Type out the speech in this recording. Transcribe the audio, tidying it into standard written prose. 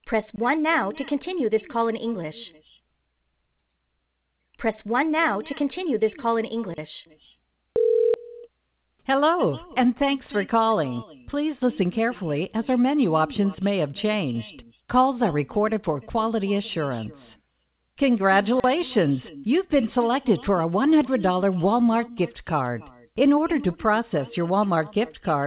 Press 1 now to continue this call in English. Press 1 now to continue this call in English. Hello, and thanks for calling. Please listen carefully as our menu options may have changed. Calls are recorded for quality assurance. Congratulations! You've been selected for a $100 Walmart gift card. In order to process your Walmart gift card,